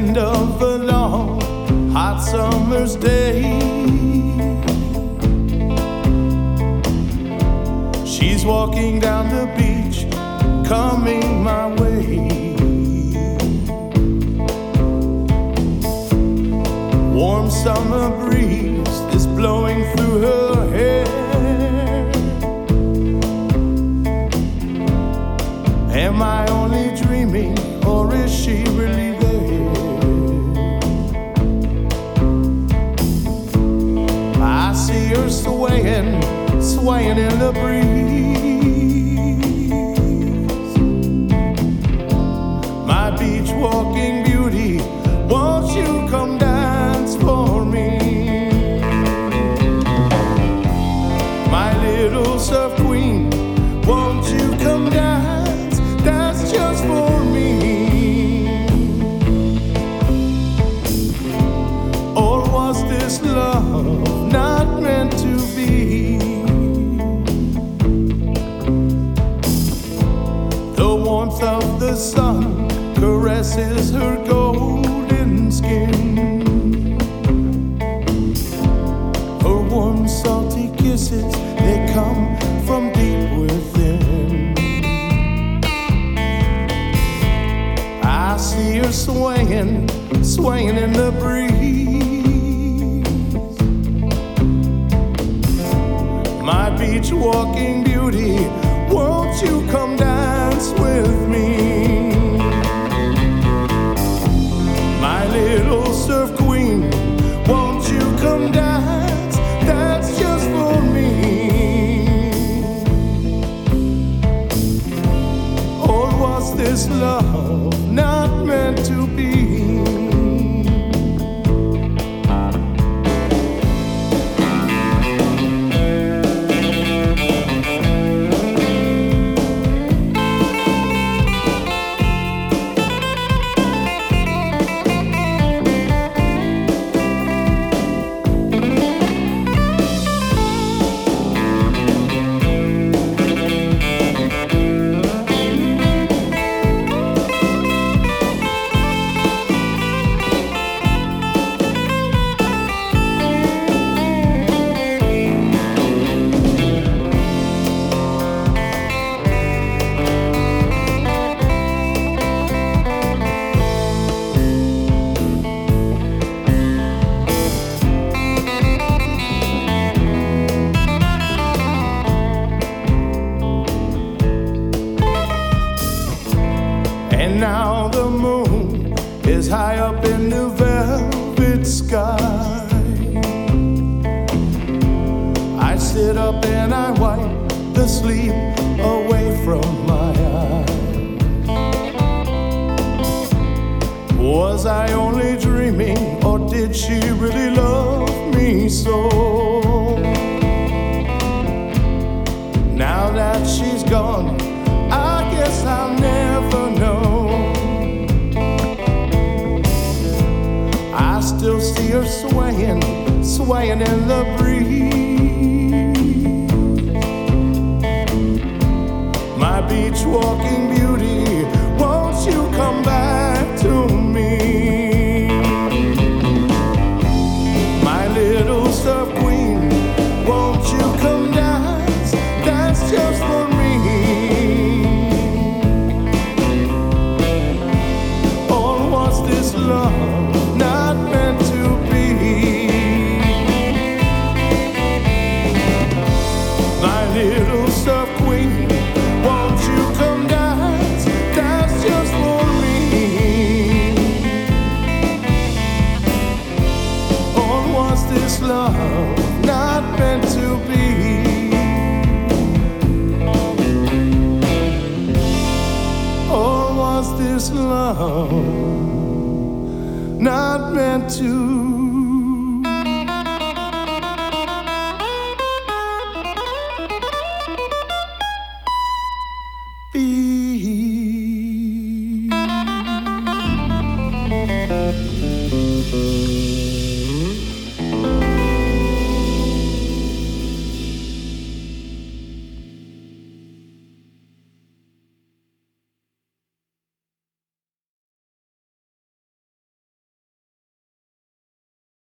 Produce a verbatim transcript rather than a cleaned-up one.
end of a long, hot summer's day. She's walking down the beach, coming my way. Warm summer breeze is blowing through her hair. Am I only dreaming, or is she really there? I see her swaying, swaying in the breeze. My beach walking beauty, won't you come dance for me? My little surf queen, won't you come dance? That's just for me. Or was this love not meant to be? The warmth of the sun caresses her golden skin. Her warm, salty kisses, they come from deep within. I see her swaying, swaying in the breeze. My beach walking beauty, won't you come dance with me? My little surf queen, won't you come dance? That's just for me. Or was this love not meant to be? And now the moon is high up in the velvet sky. I sit up and I wipe the sleep away from my eyes. Was I only dreaming, or did she really love me so? Now that she's gone, I guess I'll never know. I still see her swaying, swaying in the breeze. My beach walking beauty, won't you come back to me? My little surf queen, won't you come dance? That's just for me. This love not meant to be? My little surf queen, won't you come dance? That's just for me. Or was this love not meant to be? Or was this love not meant to